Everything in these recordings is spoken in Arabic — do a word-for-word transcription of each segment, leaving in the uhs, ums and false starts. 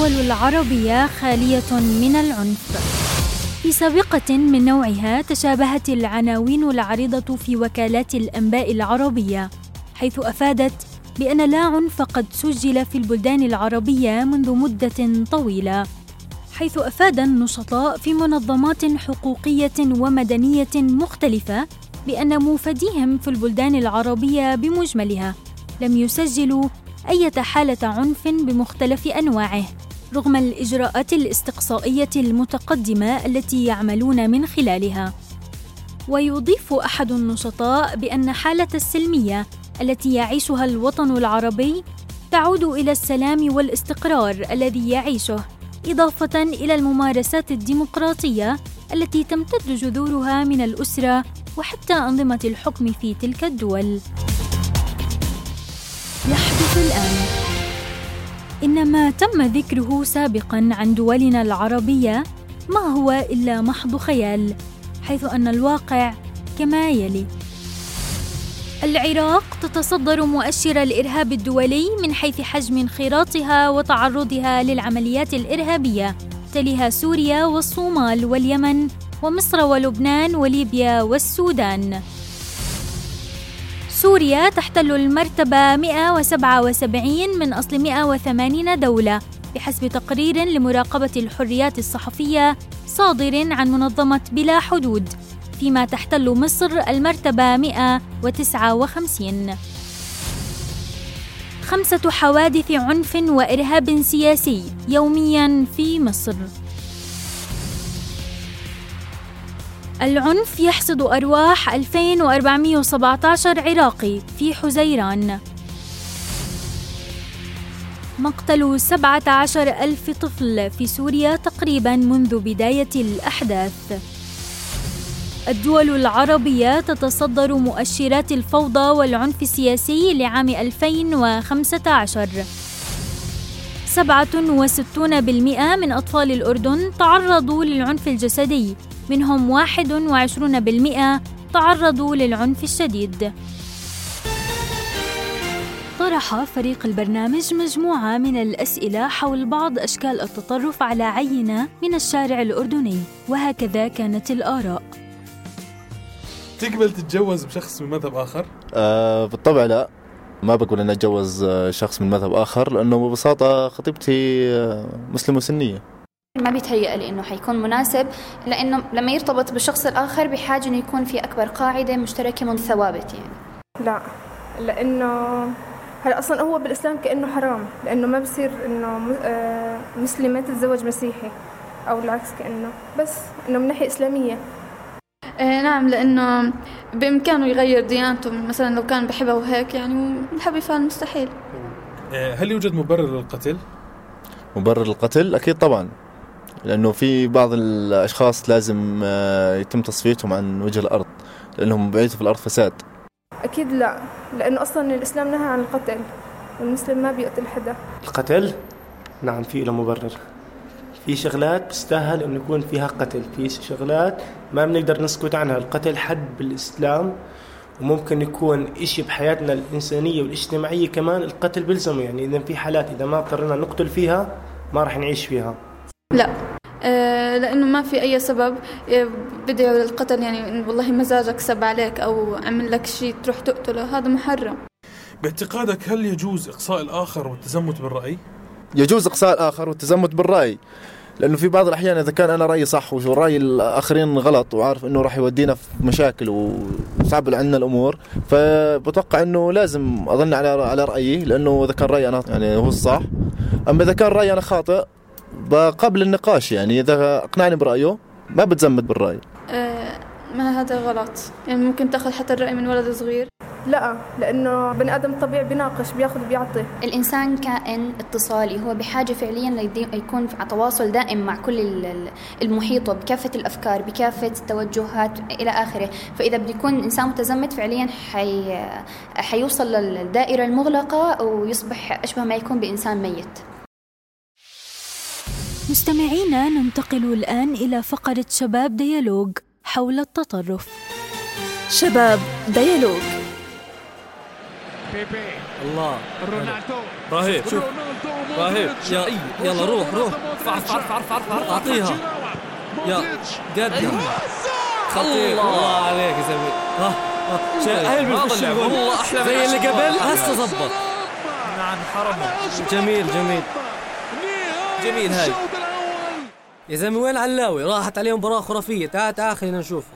الدول العربية خالية من العنف. في سابقة من نوعها تشابهت العناوين العريضة في وكالات الأنباء العربية، حيث أفادت بأن لا عنف قد سجل في البلدان العربية منذ مدة طويلة، حيث أفاد النشطاء في منظمات حقوقية ومدنية مختلفة بأن موفديهم في البلدان العربية بمجملها لم يسجلوا أي حالة عنف بمختلف أنواعه رغم الإجراءات الاستقصائية المتقدمة التي يعملون من خلالها. ويضيف أحد النشطاء بأن حالة السلمية التي يعيشها الوطن العربي تعود إلى السلام والاستقرار الذي يعيشه، إضافة إلى الممارسات الديمقراطية التي تمتد جذورها من الأسرة وحتى أنظمة الحكم في تلك الدول. يحدث الآن إن ما تم ذكره سابقاً عن دولنا العربية ما هو إلا محض خيال، حيث أن الواقع كما يلي: العراق تتصدر مؤشر الإرهاب الدولي من حيث حجم انخراطها وتعرضها للعمليات الإرهابية، تليها سوريا والصومال واليمن ومصر ولبنان وليبيا والسودان. سوريا تحتل المرتبة مئة وسبعة وسبعين من أصل مئة وثمانين دولة بحسب تقرير لمراقبة الحريات الصحفية صادر عن منظمة بلا حدود، فيما تحتل مصر المرتبة مئة وتسعة وخمسين. خمسة حوادث عنف وإرهاب سياسي يومياً في مصر. العنف يحصد أرواح ألفين وأربعمئة وسبعة عشر عراقي في حزيران. مقتل سبعة عشر ألف طفل في سوريا تقريباً منذ بداية الأحداث. الدول العربية تتصدر مؤشرات الفوضى والعنف السياسي لعام ألفين وخمسة عشر. سبعة وستون بالمئة من أطفال الأردن تعرضوا للعنف الجسدي، منهم واحد وعشرون بالمئة تعرضوا للعنف الشديد. طرح فريق البرنامج مجموعة من الأسئلة حول بعض أشكال التطرف على عينة من الشارع الأردني، وهكذا كانت الآراء. تقبل تتجوز بشخص من مذهب آخر؟ آه بالطبع لا، ما بقول أن أتجوز شخص من مذهب آخر، لأنه ببساطة خطيبتي مسلمة سنية. ما بيتهيأ لي إنه حيكون مناسب، لأنه لما يرتبط بالشخص الآخر بحاجة إنه يكون في أكبر قاعدة مشتركة من ثوابت يعني. لا، لأنه هلا أصلاً هو بالإسلام كأنه حرام، لأنه ما بصير إنه مسلمة تتزوج مسيحي أو العكس، كأنه بس إنه من ناحية إسلامية. آه نعم، لأنه بإمكانه يغير ديانته، مثلا لو كان بحبه وهيك يعني الحب يفعل مستحيل. هل يوجد مبرر للقتل؟ مبرر للقتل أكيد طبعاً، لأنه في بعض الأشخاص لازم يتم تصفيتهم عن وجه الأرض لأنهم بعيدوا في الأرض فساد. أكيد لا، لأنه أصلاً الإسلام نهى عن القتل والمسلم ما بيقتل حدا. القتل نعم في له مبرر، في شغلات تستاهل إنه يكون فيها قتل، في شغلات ما بنقدر نسكت عنها. القتل حد بالإسلام، وممكن يكون إشي بحياتنا الإنسانية والاجتماعية كمان القتل بلزمه، يعني إذا في حالات إذا ما اضطرنا نقتل فيها ما راح نعيش فيها. لا، آه لأنه ما في أي سبب بدعو للقتل، يعني والله مزاجك سب عليك أو عمل لك شيء تروح تقتله، هذا محرم. باعتقادك هل يجوز إقصاء الآخر والتزمت بالرأي؟ يجوز إقصاء الآخر والتزمت بالرأي، لأنه في بعض الأحيان إذا كان أنا رأيي صح ورأي الآخرين غلط وعارف إنه راح يودينا في مشاكل وصعب عنا الأمور، فبتوقع إنه لازم أظن على على رأيي، لأنه إذا كان رأيي أنا يعني هو الصح. أما إذا كان رأيي أنا خاطئ بقبل النقاش، يعني إذا أقنعني برأيه ما بتزمت بالرأي. أه ما هذا غلط، يعني ممكن تأخذ حتى الرأي من ولد صغير. لا، لأنه بني آدم طبيعي بيناقش بياخذ بيعطي. الإنسان كائن اتصالي، هو بحاجة فعليا ليكون على تواصل دائم مع كل المحيطة بكافة الأفكار بكافة التوجهات إلى آخره. فإذا بده يكون إنسان متزمت فعليا حي... حيوصل للدائرة المغلقة ويصبح أشبه ما يكون بإنسان ميت. مستمعينا، ننتقل الآن إلى فقرة شباب ديالوج حول التطرف. شباب ديالوج. بيبي الله رونالدو رهيب، شوف رونالدو راهب يا يلا روح روح عرف عرف عرف عرف عرف أعطيها يا قدم خطير. الله عليك يا زلمة. ها شايل والله أحلى زي اللي قبل هسه زبط. نعم حرمه. جميل جميل جميل هاي يا زلمة. وين علاوي؟ راحت عليهم مباراة خرافية. تعال تعال خلينا نشوفها.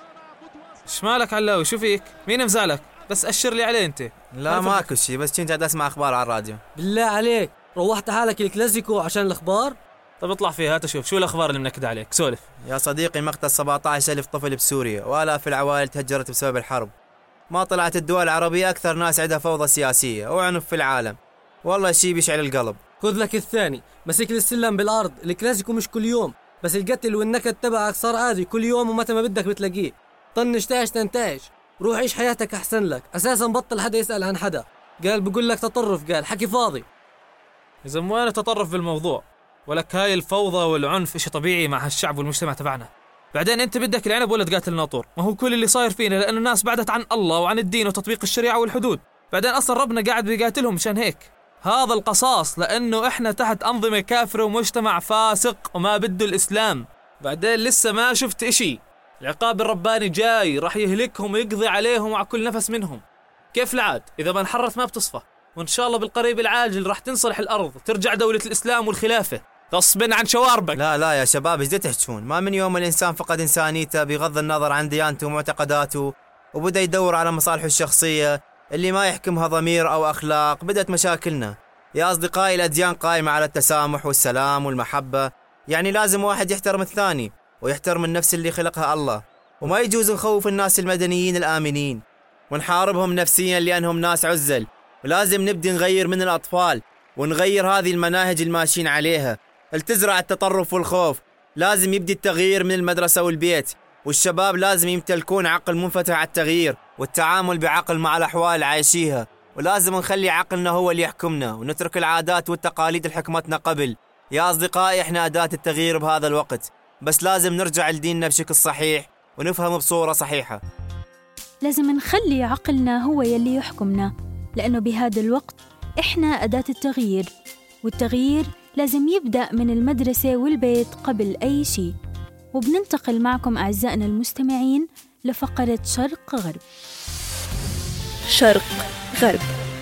ايش مالك علاوي؟ شو فيك؟ مين مزعلك؟ بس أشر لي عليه أنت. لا ماكو شي، بس كنت قاعد أسمع أخبار على الراديو. بالله عليك روحت حالك الكلاسيكو عشان الأخبار؟ طب اطلع فيها تشوف شو الأخبار اللي منكد عليك. سولف يا صديقي. مقتل سبعة عشر ألف طفل بسوريا وآلاف العوائل تهجرت بسبب الحرب. ما طلعت الدول العربية أكثر ناس عندها فوضى سياسية وعنف في العالم. والله شي بيشعل القلب. خذ لك الثاني. مسك السلم بالأرض. الكلاسيكو مش كل يوم، بس القتل والنكد تبعك صار عادي كل يوم ومتى ما بدك بتلاقيه. طنش تعيش تنتعش. روح عيش حياتك أحسن لك. أساسا بطل حدا يسأل عن حدا. قال بقول لك تطرف، قال حكي فاضي. إذا مو أنا تطرف بالموضوع، ولك هاي الفوضى والعنف إشي طبيعي مع هالشعب والمجتمع تبعنا. بعدين أنت بدك العنب ولا تقاتل الناطور؟ ما هو كل اللي صاير فينا لأن الناس بعدت عن الله وعن الدين وتطبيق الشريعة والحدود. بعدين أصلا ربنا قاعد بيقاتلهم مشان هيك. هذا القصاص لأنه إحنا تحت أنظمة كافرة ومجتمع فاسق وما بده الإسلام. بعدين لسه ما شفت إشي. العقاب الرباني جاي راح يهلكهم ويقضي عليهم وعلى كل نفس منهم. كيف العاد؟ إذا ما انحرت ما بتصفى. وإن شاء الله بالقريب العاجل راح تنصلح الأرض وترجع دولة الإسلام والخلافة غصبا عن شواربك. لا لا يا شباب، ايش تحكون؟ ما من يوم الإنسان فقد إنسانيته بغض النظر عن ديانته ومعتقداته وبدأ يدور على مصالحه الشخصية اللي ما يحكمها ضمير أو أخلاق. بدأت مشاكلنا يا أصدقائي. الأديان قائمة على التسامح والسلام والمحبة، يعني لازم واحد يحترم الثاني ويحترم النفس اللي خلقها الله. وما يجوز نخوف الناس المدنيين الآمنين ونحاربهم نفسيا لأنهم ناس عزل. ولازم نبدي نغير من الأطفال ونغير هذه المناهج الماشيين عليها التزرع التطرف والخوف. لازم يبدي التغيير من المدرسة والبيت، والشباب لازم يمتلكون عقل منفتح على التغيير والتعامل بعقل مع الأحوال اللي عايشيها. ولازم نخلي عقلنا هو اللي يحكمنا ونترك العادات والتقاليد اللي حكمتنا قبل. يا أصدقائي إحنا أداة التغيير بهذا الوقت، بس لازم نرجع لديننا بشكل صحيح ونفهم بصورة صحيحة. لازم نخلي عقلنا هو يلي يحكمنا، لأنه بهذا الوقت إحنا أداة التغيير، والتغيير لازم يبدأ من المدرسة والبيت قبل أي شيء. وبننتقل معكم أعزائنا المستمعين لفقرة شرق غرب. شرق غرب.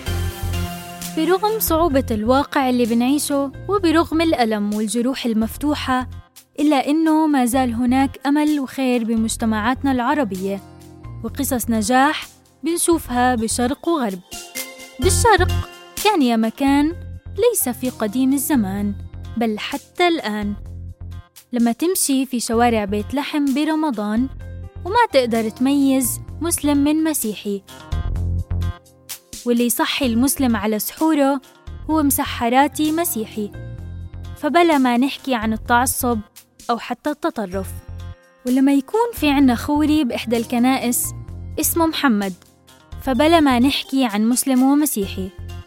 برغم صعوبة الواقع اللي بنعيشه وبرغم الألم والجروح المفتوحة، إلا إنه ما زال هناك أمل وخير بمجتمعاتنا العربية، وقصص نجاح بنشوفها بشرق وغرب. بالشرق كان يا مكان ليس في قديم الزمان بل حتى الآن. لما تمشي في شوارع بيت لحم برمضان وما تقدر تميز مسلم من مسيحي، واللي يصحي المسلم على سحوره هو مسحراتي مسيحي، فبلا ما نحكي عن التعصب أو حتى التطرف. ولما يكون في عنا خوري بإحدى الكنائس اسمه محمد، فبلا ما نحكي عن مسلم ومسيحي.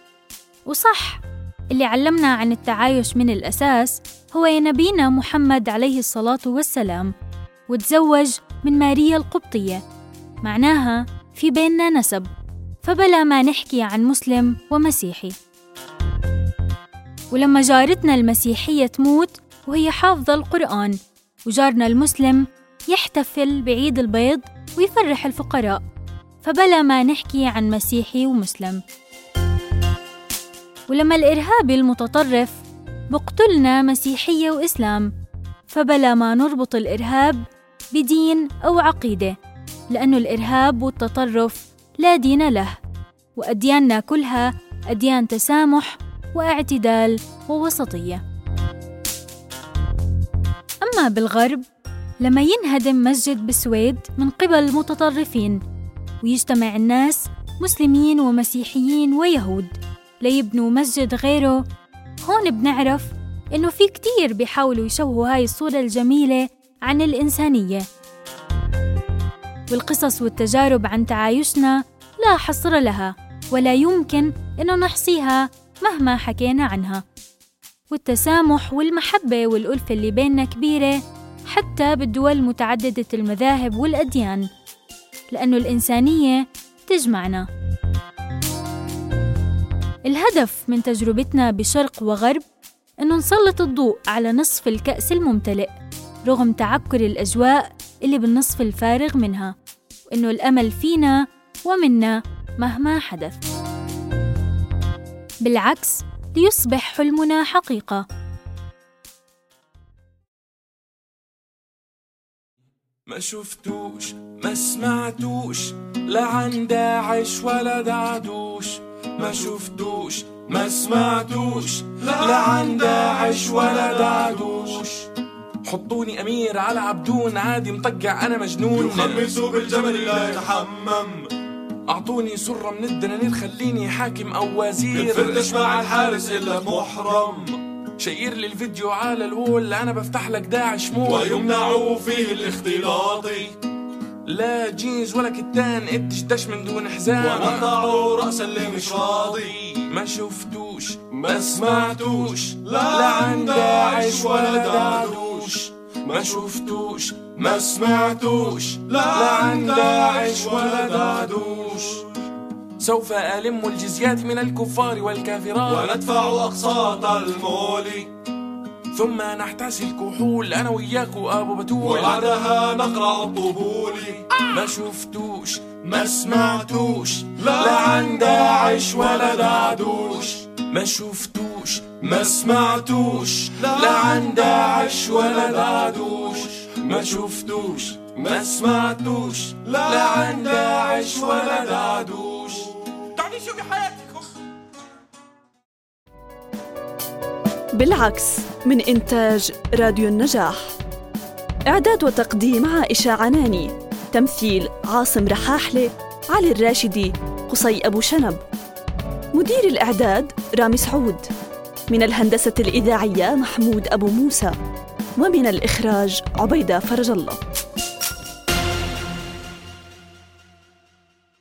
وصح اللي علمنا عن التعايش من الأساس هو يا نبينا محمد عليه الصلاة والسلام، وتزوج من ماريا القبطية، معناها في بيننا نسب، فبلا ما نحكي عن مسلم ومسيحي. ولما جارتنا المسيحية تموت وهي حافظة القرآن، وجارنا المسلم يحتفل بعيد البيض ويفرح الفقراء، فبلا ما نحكي عن مسيحي ومسلم. ولما الإرهابي المتطرف بقتلنا مسيحية وإسلام، فبلا ما نربط الإرهاب بدين أو عقيدة، لأنه الإرهاب والتطرف لا دين له، وأدياننا كلها أديان تسامح واعتدال ووسطية. أما بالغرب، لما ينهدم مسجد بالسويد من قبل متطرفين ويجتمع الناس مسلمين ومسيحيين ويهود ليبنوا مسجد غيره، هون بنعرف إنه في كتير بيحاولوا يشوهوا هاي الصورة الجميلة عن الإنسانية. والقصص والتجارب عن تعايشنا لا حصر لها ولا يمكن إنه نحصيها مهما حكينا عنها. والتسامح والمحبة والألفة اللي بيننا كبيرة حتى بالدول متعددة المذاهب والأديان، لأنه الإنسانية تجمعنا. الهدف من تجربتنا بشرق وغرب إنه نسلط الضوء على نصف الكأس الممتلئ رغم تعكر الأجواء اللي بالنصف الفارغ منها، وإنه الأمل فينا ومنا مهما حدث. بالعكس، ليصبح حلمنا حقيقة. ما شفتوش ما سمعتوش لا عن داعش ولا دعدوش، ما شفتوش ما سمعتوش لا عن داعش ولا دعدوش. حطوني أمير على عبدون عادي مطقع أنا مجنون، يخمسوا بالجمل لا يتحمم. أعطوني سرة من الدنانير خليني حاكم أو وزير، بتفردش مع الحارس إلا محرم. شير لي الفيديو على الوول أنا بفتح لك داعش مول، ويمنعوا فيه الاختلاطي. لا جينز ولا كتان اتشتش من دون حزام، ونقطعوا رأس اللي مش راضي. ما شفتوش ما سمعتوش لا عن داعش ولا دعدوش، ما شفتوش ما سمعتوش لا عن داعش ولا دعدوش. سوف ألم الجزيات من الكفار والكافرات، وندفع أقساط المولي، ثم نحتسي الكحول أنا وياك وأبو بتول، وبعدها نقرع الطبولي. ما شفتوش ما سمعتوش لا عن داعش ولا دعدوش، ما شفتوش ما سمعتوش لا عن داعش ولا دعدوش، ما شفتوش ما سمعتوش لا عن داعش ولا دعدوش. تعيشوا بحياتكم. بالعكس من إنتاج راديو النجاح. إعداد وتقديم عائشة عناني. تمثيل عاصم رحاحلة، علي الراشدي، قصي أبو شنب. مدير الإعداد رامي سعود. من الهندسة الإذاعية محمود أبو موسى. ومن الإخراج عبيدة فرج الله.